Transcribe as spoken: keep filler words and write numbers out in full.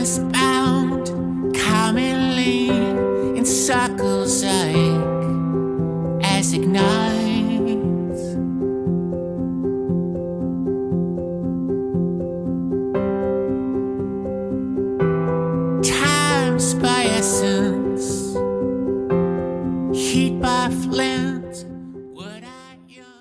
endless bound, commonly in circles like as ignites. Time's by essence